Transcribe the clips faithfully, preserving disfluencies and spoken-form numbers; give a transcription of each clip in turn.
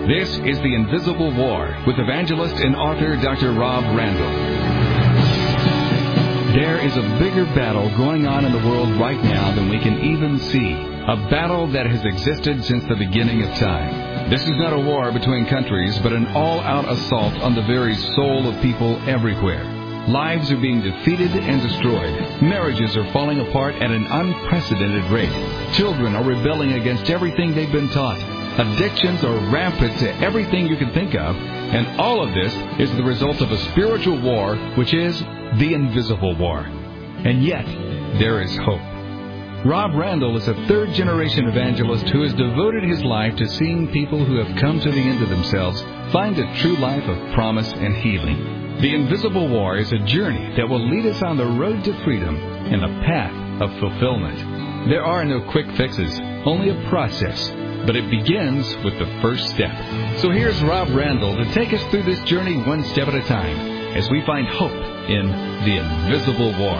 This is The Invisible War with evangelist and author Doctor Rob Randall. There is a bigger battle going on in the world right now than we can even see. A battle that has existed since the beginning of time. This is not a war between countries, but an all-out assault on the very soul of people everywhere. Lives are being defeated and destroyed. Marriages are falling apart at an unprecedented rate. Children are rebelling against everything they've been taught. Addictions are rampant to everything you can think of, and all of this is the result of a spiritual war, which is the invisible war. And yet, there is hope. Rob Randall is a third-generation evangelist who has devoted his life to seeing people who have come to the end of themselves find a true life of promise and healing. The Invisible War is a journey that will lead us on the road to freedom and a path of fulfillment. There are no quick fixes, only a process. But it begins with the first step. So here's Rob Randall to take us through this journey one step at a time as we find hope in the Invisible War.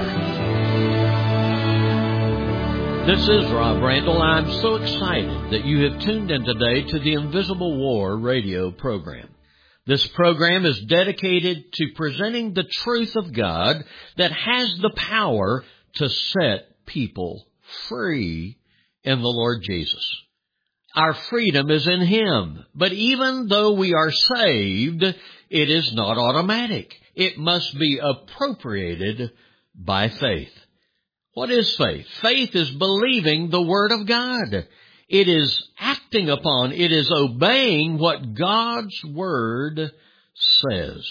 This is Rob Randall. I'm so excited that you have tuned in today to the Invisible War radio program. This program is dedicated to presenting the truth of God that has the power to set people free in the Lord Jesus. Our freedom is in Him. But even though we are saved, it is not automatic. It must be appropriated by faith. What is faith? Faith is believing the Word of God. It is acting upon, it is obeying what God's Word says.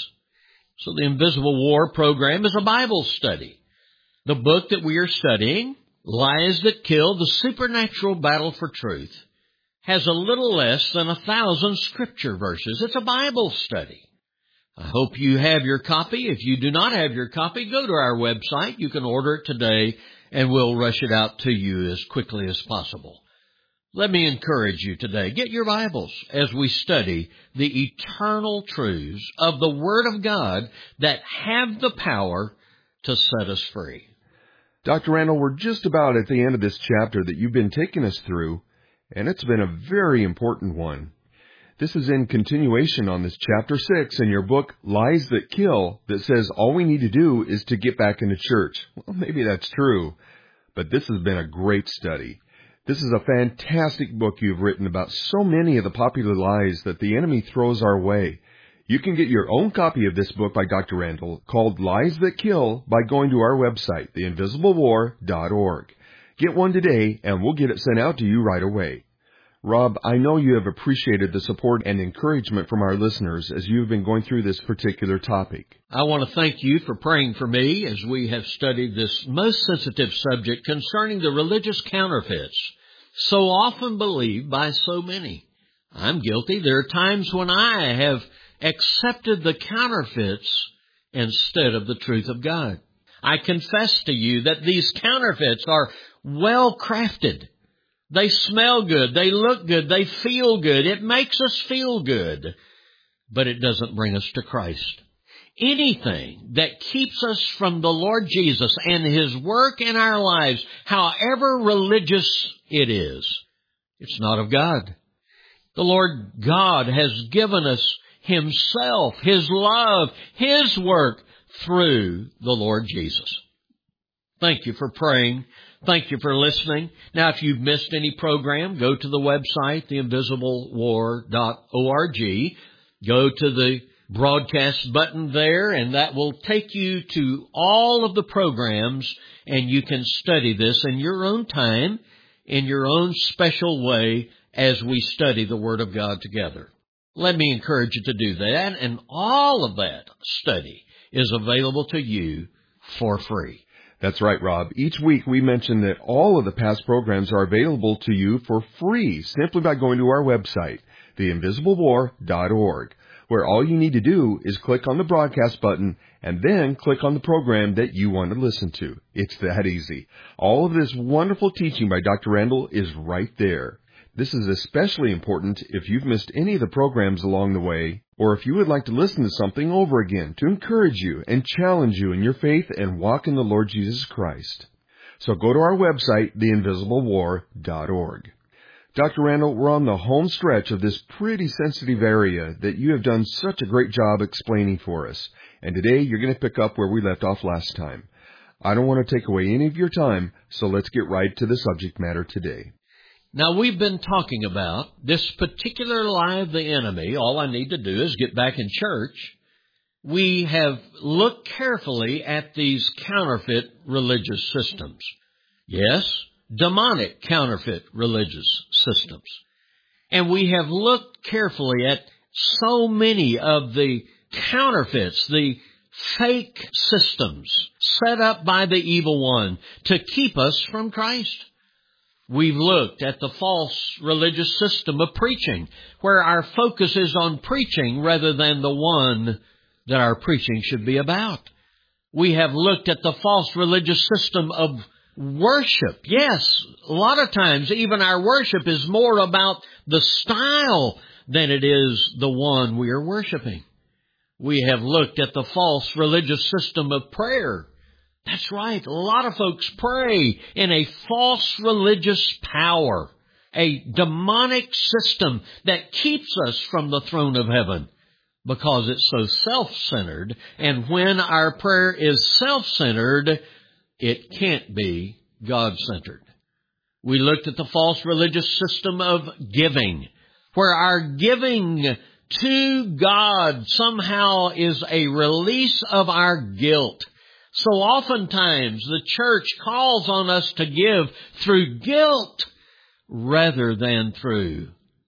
So the Invisible War program is a Bible study. The book that we are studying, Lies That Kill, The Supernatural Battle for Truth, has a little less than a thousand scripture verses. It's a Bible study. I hope you have your copy. If you do not have your copy, go to our website. You can order it today, and we'll rush it out to you as quickly as possible. Let me encourage you today. Get your Bibles as we study the eternal truths of the Word of God that have the power to set us free. Doctor Randall, we're just about at the end of this chapter that you've been taking us through, and it's been a very important one. This is in continuation on this chapter six in your book, Lies That Kill, that says all we need to do is to get back into church. Well, maybe that's true, but this has been a great study. This is a fantastic book you've written about so many of the popular lies that the enemy throws our way. You can get your own copy of this book by Doctor Randall called Lies That Kill by going to our website, the invisible war dot org. Get one today, and we'll get it sent out to you right away. Rob, I know you have appreciated the support and encouragement from our listeners as you've been going through this particular topic. I want to thank you for praying for me as we have studied this most sensitive subject concerning the religious counterfeits, so often believed by so many. I'm guilty. There are times when I have accepted the counterfeits instead of the truth of God. I confess to you that these counterfeits are well crafted. They smell good. They look good. They feel good. It makes us feel good. But it doesn't bring us to Christ. Anything that keeps us from the Lord Jesus and His work in our lives, however religious it is, it's not of God. The Lord God has given us Himself, His love, His work through the Lord Jesus. Thank you for praying. Thank you for listening. Now, if you've missed any program, go to the website, the invisible war dot org. Go to the broadcast button there, and that will take you to all of the programs, and you can study this in your own time, in your own special way, as we study the Word of God together. Let me encourage you to do that, and all of that study is available to you for free. That's right, Rob. Each week we mention that all of the past programs are available to you for free simply by going to our website, the invisible war dot org, where all you need to do is click on the broadcast button and then click on the program that you want to listen to. It's that easy. All of this wonderful teaching by Doctor Randall is right there. This is especially important if you've missed any of the programs along the way, or if you would like to listen to something over again to encourage you and challenge you in your faith and walk in the Lord Jesus Christ. So go to our website, the invisible war dot org. Doctor Randall, we're on the home stretch of this pretty sensitive area that you have done such a great job explaining for us. And today you're going to pick up where we left off last time. I don't want to take away any of your time, so let's get right to the subject matter today. Now, we've been talking about this particular lie of the enemy. All I need to do is get back in church. We have looked carefully at these counterfeit religious systems. Yes, demonic counterfeit religious systems. And we have looked carefully at so many of the counterfeits, the fake systems set up by the evil one to keep us from Christ. We've looked at the false religious system of preaching, where our focus is on preaching rather than the one that our preaching should be about. We have looked at the false religious system of worship. Yes, a lot of times even our worship is more about the style than it is the one we are worshiping. We have looked at the false religious system of prayer. That's right, a lot of folks pray in a false religious power, a demonic system that keeps us from the throne of heaven because it's so self-centered. And when our prayer is self-centered, it can't be God-centered. We looked at the false religious system of giving, where our giving to God somehow is a release of our guilt. So oftentimes the church calls on us to give through guilt rather than through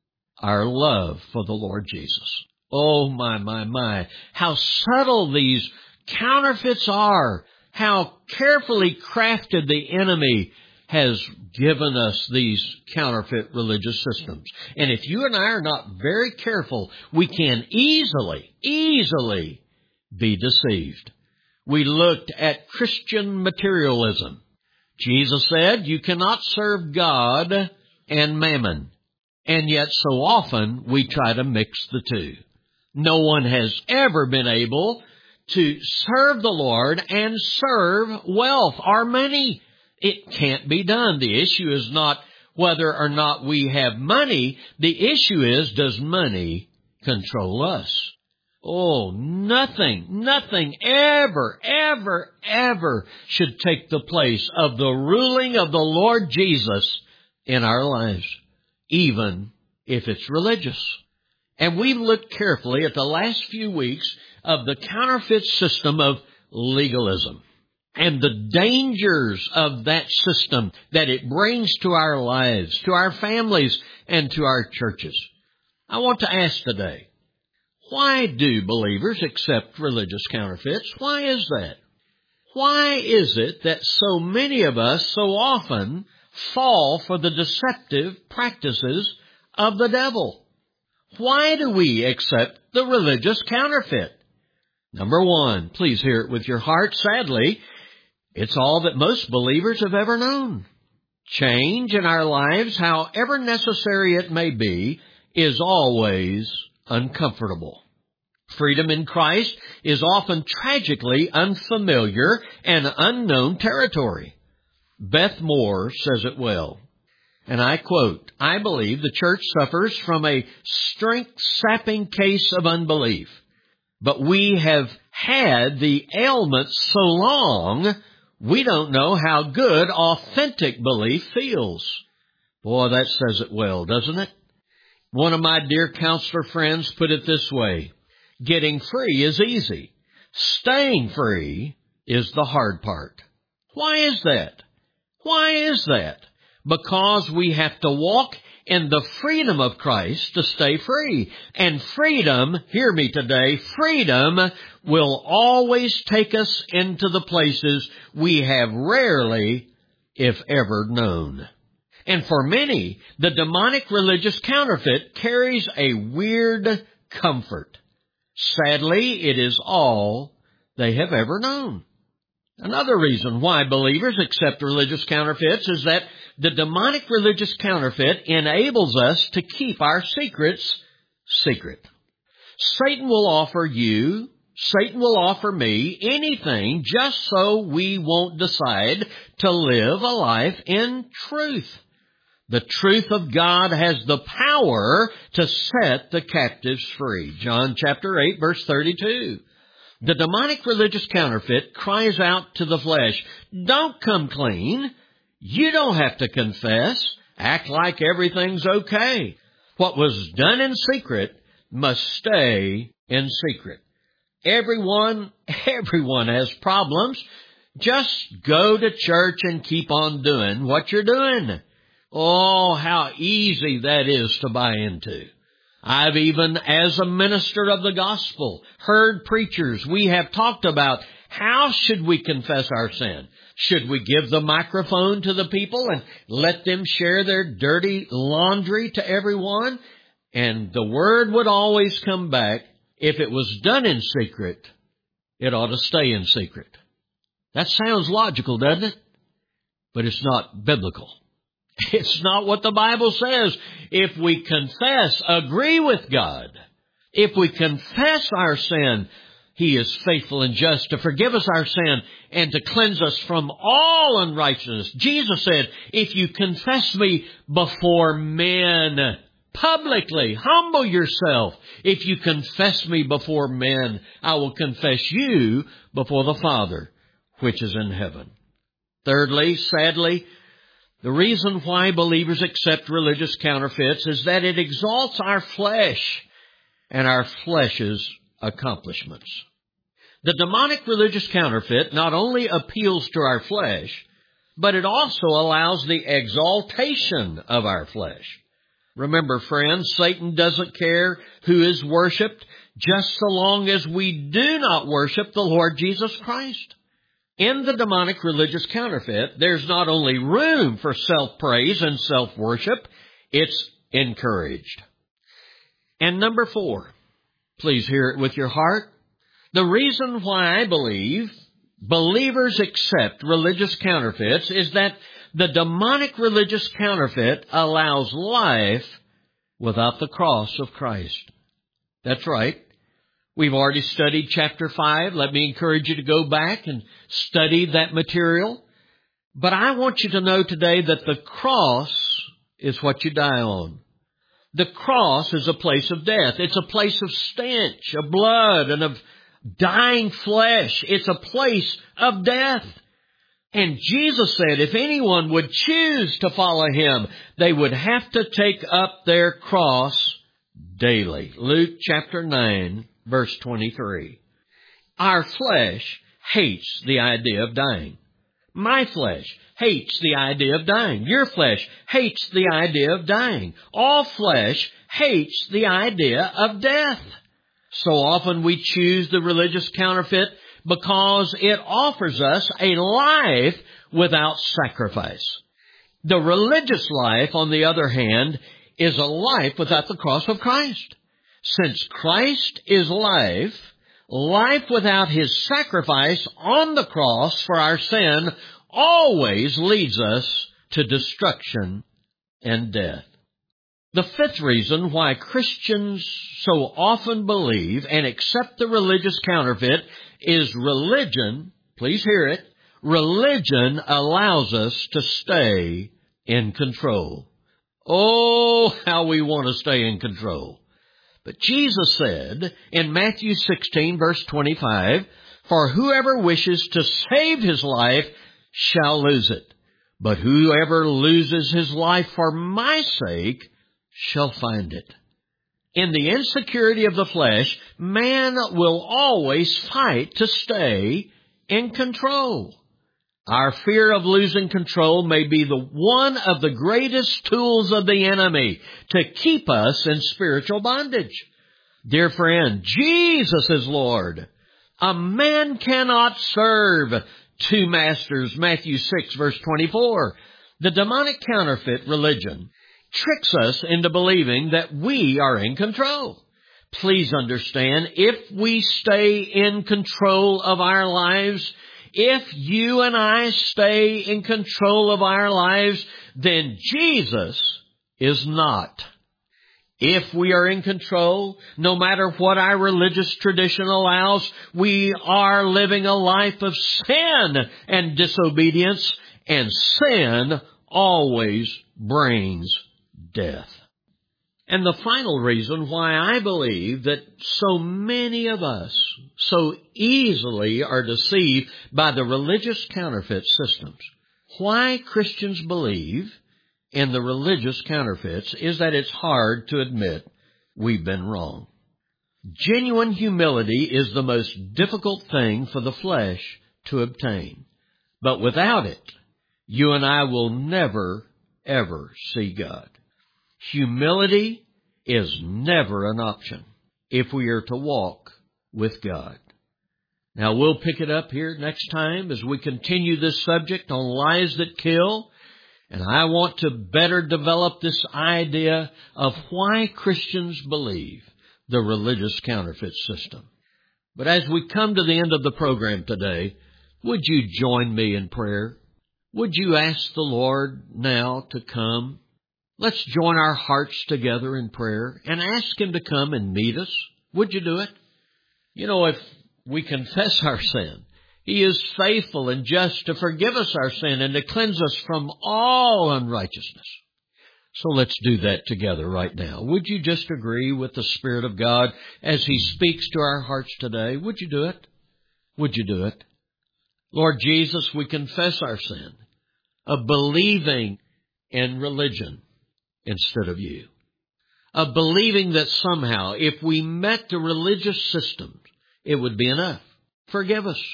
our love for the Lord Jesus. Oh, my, my, my, how subtle these counterfeits are. How carefully crafted the enemy has given us these counterfeit religious systems. And if you and I are not very careful, we can easily, easily be deceived. We looked at Christian materialism. Jesus said, you cannot serve God and mammon. And yet so often we try to mix the two. No one has ever been able to serve the Lord and serve wealth or money. It can't be done. The issue is not whether or not we have money. The issue is, does money control us? Oh, nothing, nothing ever, ever, ever should take the place of the ruling of the Lord Jesus in our lives, even if it's religious. And we've looked carefully at the last few weeks of the counterfeit system of legalism and the dangers of that system that it brings to our lives, to our families, and to our churches. I want to ask today, why do believers accept religious counterfeits? Why is that? Why is it that so many of us so often fall for the deceptive practices of the devil? Why do we accept the religious counterfeit? Number one, please hear it with your heart. Sadly, it's all that most believers have ever known. Change in our lives, however necessary it may be, is always uncomfortable. Freedom in Christ is often tragically unfamiliar and unknown territory. Beth Moore says it well. And I quote, I believe the church suffers from a strength-sapping case of unbelief. But we have had the ailment so long, we don't know how good authentic belief feels. Boy, that says it well, doesn't it? One of my dear counselor friends put it this way. Getting free is easy. Staying free is the hard part. Why is that? Why is that? Because we have to walk in the freedom of Christ to stay free. And freedom, hear me today, freedom will always take us into the places we have rarely, if ever, known. And for many, the demonic religious counterfeit carries a weird comfort. Sadly, it is all they have ever known. Another reason why believers accept religious counterfeits is that the demonic religious counterfeit enables us to keep our secrets secret. Satan will offer you, Satan will offer me anything just so we won't decide to live a life in truth. The truth of God has the power to set the captives free. John chapter eight, verse thirty-two. The demonic religious counterfeit cries out to the flesh, don't come clean. You don't have to confess. Act like everything's okay. What was done in secret must stay in secret. Everyone, everyone has problems. Just go to church and keep on doing what you're doing. Oh, how easy that is to buy into. I've even, as a minister of the gospel, heard preachers, we have talked about how should we confess our sin. Should we give the microphone to the people and let them share their dirty laundry to everyone? And the word would always come back, if it was done in secret, it ought to stay in secret. That sounds logical, doesn't it? But it's not biblical. It's not what the Bible says. If we confess, agree with God, if we confess our sin, He is faithful and just to forgive us our sin and to cleanse us from all unrighteousness. Jesus said, if you confess me before men, publicly, humble yourself. If you confess me before men, I will confess you before the Father, which is in heaven. Thirdly, sadly, the reason why believers accept religious counterfeits is that it exalts our flesh and our flesh's accomplishments. The demonic religious counterfeit not only appeals to our flesh, but it also allows the exaltation of our flesh. Remember, friends, Satan doesn't care who is worshiped, just so long as we do not worship the Lord Jesus Christ. In the demonic religious counterfeit, there's not only room for self-praise and self-worship, it's encouraged. And number four, please hear it with your heart. The reason why I believe believers accept religious counterfeits is that the demonic religious counterfeit allows life without the cross of Christ. That's right. We've already studied chapter five. Let me encourage you to go back and study that material. But I want you to know today that the cross is what you die on. The cross is a place of death. It's a place of stench, of blood, and of dying flesh. It's a place of death. And Jesus said if anyone would choose to follow Him, they would have to take up their cross daily. Luke chapter nine. Verse twenty-three. Our flesh hates the idea of dying. My flesh hates the idea of dying. Your flesh hates the idea of dying. All flesh hates the idea of death. So often we choose the religious counterfeit because it offers us a life without sacrifice. The religious life, on the other hand, is a life without the cross of Christ. Since Christ is life, life without His sacrifice on the cross for our sin always leads us to destruction and death. The fifth reason why Christians so often believe and accept the religious counterfeit is religion, please hear it, religion allows us to stay in control. Oh, how we want to stay in control. But Jesus said in Matthew sixteen, verse twenty-five, for whoever wishes to save his life shall lose it. But whoever loses his life for my sake shall find it. In the insecurity of the flesh, man will always fight to stay in control. Our fear of losing control may be the one of the greatest tools of the enemy to keep us in spiritual bondage. Dear friend, Jesus is Lord. A man cannot serve two masters, Matthew six, verse twenty-four. The demonic counterfeit religion tricks us into believing that we are in control. Please understand, if we stay in control of our lives, if you and I stay in control of our lives, then Jesus is not. If we are in control, no matter what our religious tradition allows, we are living a life of sin and disobedience, and sin always brings death. And the final reason why I believe that so many of us so easily are deceived by the religious counterfeit systems, why Christians believe in the religious counterfeits, is that it's hard to admit we've been wrong. Genuine humility is the most difficult thing for the flesh to obtain. But without it, you and I will never, ever see God. Humility is never an option if we are to walk with God. Now, we'll pick it up here next time as we continue this subject on lies that kill. And I want to better develop this idea of why Christians believe the religious counterfeit system. But as we come to the end of the program today, would you join me in prayer? Would you ask the Lord now to come? Let's join our hearts together in prayer and ask Him to come and meet us. Would you do it? You know, if we confess our sin, He is faithful and just to forgive us our sin and to cleanse us from all unrighteousness. So let's do that together right now. Would you just agree with the Spirit of God as He speaks to our hearts today? Would you do it? Would you do it? Lord Jesus, we confess our sin of believing in religion instead of You, of believing that somehow if we met the religious systems, it would be enough. Forgive us.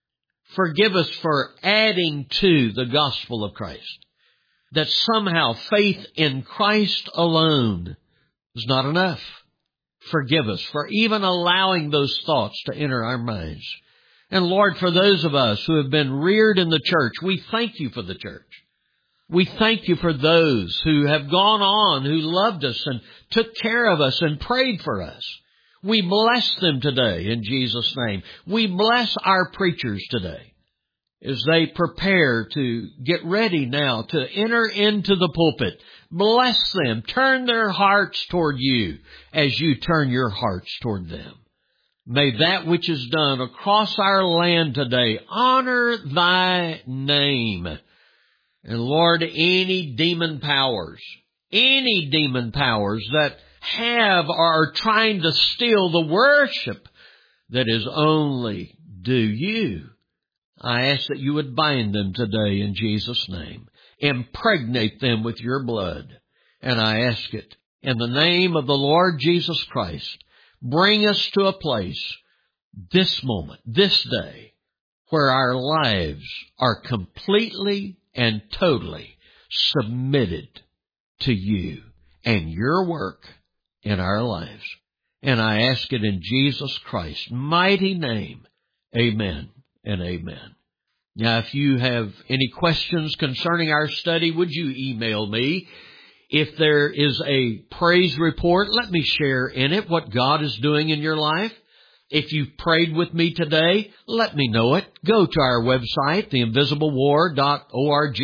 Forgive us for adding to the gospel of Christ, that somehow faith in Christ alone is not enough. Forgive us for even allowing those thoughts to enter our minds. And Lord, for those of us who have been reared in the church, we thank You for the church. We thank You for those who have gone on, who loved us and took care of us and prayed for us. We bless them today in Jesus' name. We bless our preachers today as they prepare to get ready now to enter into the pulpit. Bless them. Turn their hearts toward You as You turn Your hearts toward them. May that which is done across our land today honor Thy name. And Lord, any demon powers, any demon powers that have or are trying to steal the worship that is only due You, I ask that You would bind them today in Jesus' name. Impregnate them with Your blood. And I ask it in the name of the Lord Jesus Christ. Bring us to a place this moment, this day, where our lives are completely and totally submitted to You and Your work in our lives. And I ask it in Jesus Christ's mighty name. Amen and amen. Now, if you have any questions concerning our study, would you email me? If there is a praise report, let me share in it what God is doing in your life. If you've prayed with me today, let me know it. Go to our website, the invisible war dot org.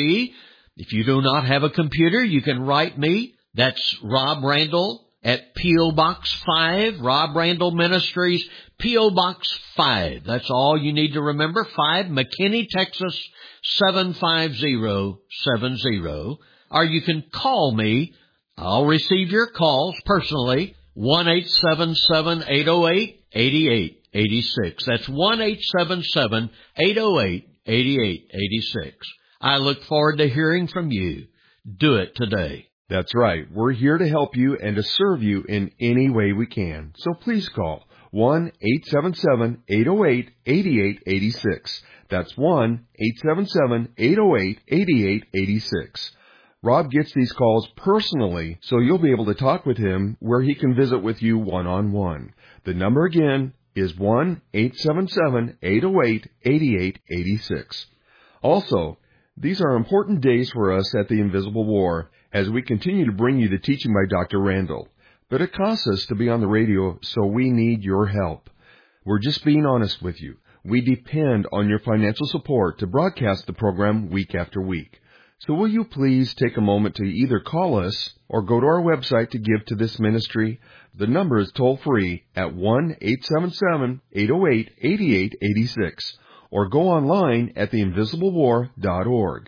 If you do not have a computer, you can write me. That's Rob Randall at P O. Box five, Rob Randall Ministries, P O. Box five. That's all you need to remember. five, McKinney, Texas, seven five zero seven zero. Or you can call me. I'll receive your calls personally. one eight seven seven, eight oh eight, eight eight eight six. That's one eight seven seven, eight oh eight, eight eight eight six. I look forward to hearing from you. Do it today. That's right. We're here to help you and to serve you in any way we can. So please call one eight seven seven, eight oh eight, eight eight eight six. That's one eight seven seven, eight oh eight, eight eight eight six. Rob gets these calls personally, so you'll be able to talk with him where he can visit with you one-on-one. The number again is one eight seven seven, eight oh eight, eight eight eight six. Also, these are important days for us at the Invisible War as we continue to bring you the teaching by Doctor Randall. But it costs us to be on the radio, so we need your help. We're just being honest with you. We depend on your financial support to broadcast the program week after week. So will you please take a moment to either call us or go to our website to give to this ministry? The number is toll-free at one eight seven seven, eight oh eight, eight eight eight six or go online at the invisible war dot org.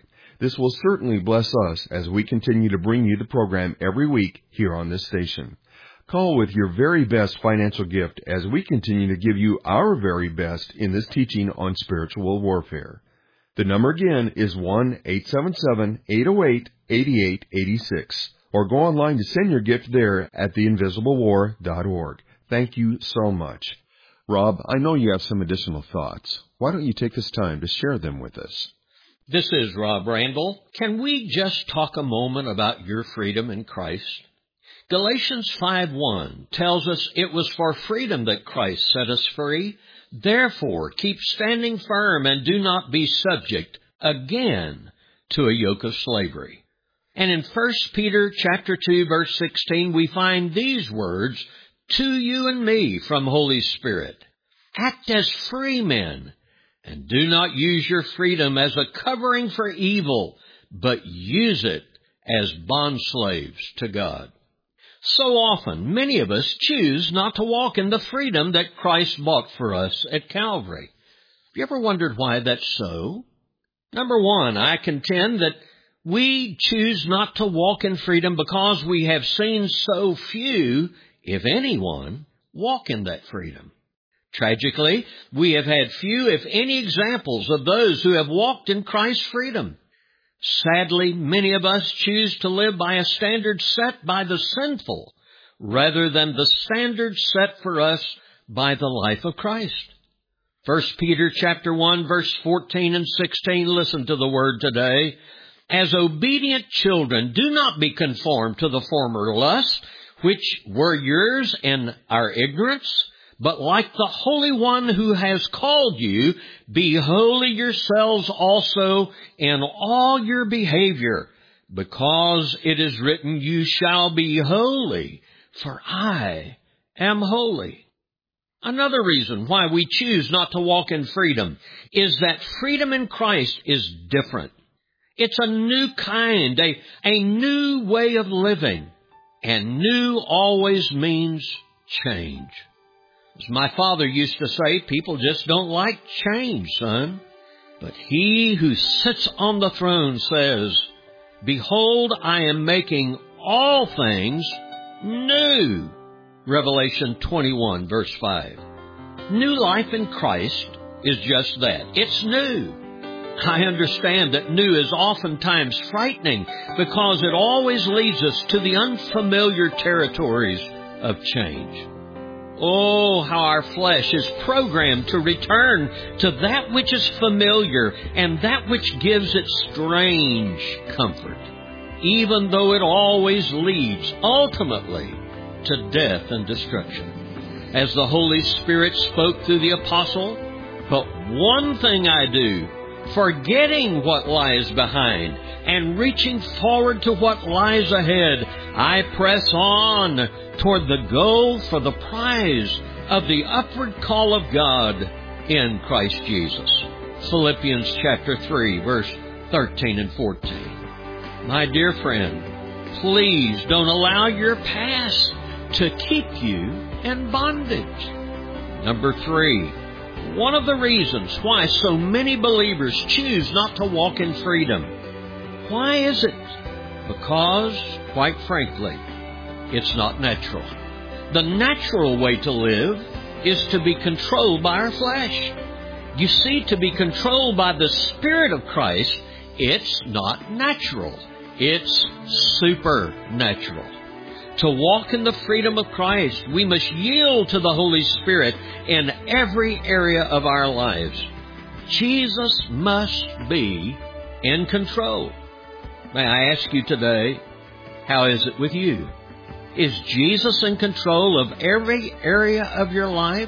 This will certainly bless us as we continue to bring you the program every week here on this station. Call with your very best financial gift as we continue to give you our very best in this teaching on spiritual warfare. The number again is one eight seven seven, eight oh eight, eight eight eight six, or go online to send your gift there at the invisible war dot org. Thank you so much. Rob, I know you have some additional thoughts. Why don't you take this time to share them with us? This is Rob Randall. Can we just talk a moment about your freedom in Christ? Galatians five one tells us it was for freedom that Christ set us free. Therefore, keep standing firm and do not be subject again to a yoke of slavery. And in First Peter chapter two, verse sixteen, we find these words, to you and me from Holy Spirit. Act as free men, and do not use your freedom as a covering for evil, but use it as bondslaves to God. So often, many of us choose not to walk in the freedom that Christ bought for us at Calvary. Have you ever wondered why that's so? Number one, I contend that we choose not to walk in freedom because we have seen so few, if anyone, walk in that freedom. Tragically, we have had few, if any, examples of those who have walked in Christ's freedom. Sadly, many of us choose to live by a standard set by the sinful rather than the standard set for us by the life of Christ. First Peter chapter one, verse fourteen and sixteen, listen to the word today. As obedient children, do not be conformed to the former lusts, which were yours in our ignorance, but like the Holy One who has called you, be holy yourselves also in all your behavior, because it is written, you shall be holy, for I am holy. Another reason why we choose not to walk in freedom is that freedom in Christ is different. It's a new kind, a, a new way of living, and new always means change. As my father used to say, people just don't like change, son. But he who sits on the throne says, behold, I am making all things new. Revelation twenty-one, verse five. New life in Christ is just that. It's new. I understand that new is oftentimes frightening because it always leads us to the unfamiliar territories of change. Oh, how our flesh is programmed to return to that which is familiar and that which gives it strange comfort, even though it always leads ultimately to death and destruction. As the Holy Spirit spoke through the apostle, but one thing I do, forgetting what lies behind and reaching forward to what lies ahead, I press on toward the goal for the prize of the upward call of God in Christ Jesus. Philippians chapter three, verse thirteen and fourteen. My dear friend, please don't allow your past to keep you in bondage. Number three, one of the reasons why so many believers choose not to walk in freedom. Why is it? Because, quite frankly, it's not natural. The natural way to live is to be controlled by our flesh. You see, to be controlled by the Spirit of Christ, it's not natural. It's supernatural. To walk in the freedom of Christ, we must yield to the Holy Spirit in every area of our lives. Jesus must be in control. May I ask you today, how is it with you? Is Jesus in control of every area of your life?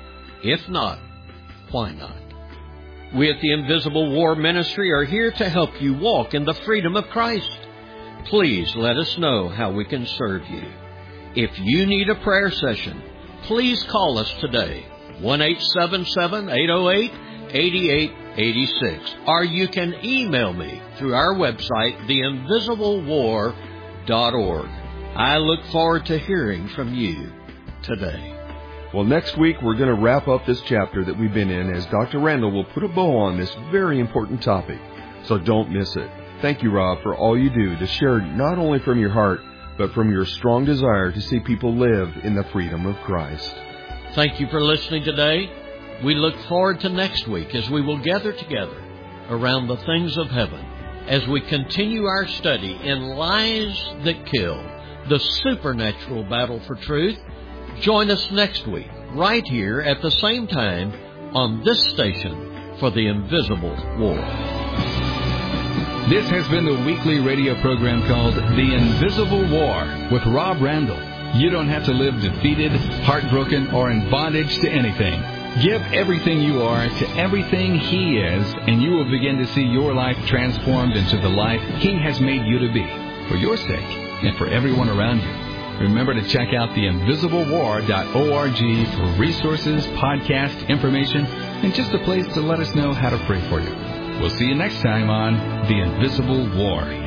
If not, why not? We at the Invisible War Ministry are here to help you walk in the freedom of Christ. Please let us know how we can serve you. If you need a prayer session, please call us today, one eight seven seven, eight oh eight, eight eight eight six, or you can email me through our website, the invisible war dot org. I look forward to hearing from you today. Well, next week we're going to wrap up this chapter that we've been in as Doctor Randall will put a bow on this very important topic. So don't miss it. Thank you, Rob, for all you do to share not only from your heart, but from your strong desire to see people live in the freedom of Christ. Thank you for listening today. We look forward to next week as we will gather together around the things of heaven as we continue our study in Lies That Kill, the supernatural battle for truth. Join us next week, right here at the same time on this station for the Invisible War. This has been the weekly radio program called The Invisible War with Rob Randall. You don't have to live defeated, heartbroken, or in bondage to anything. Give everything you are to everything He is, and you will begin to see your life transformed into the life He has made you to be, for your sake and for everyone around you. Remember to check out the invisible war dot org for resources, podcast information, and just a place to let us know how to pray for you. We'll see you next time on The Invisible War.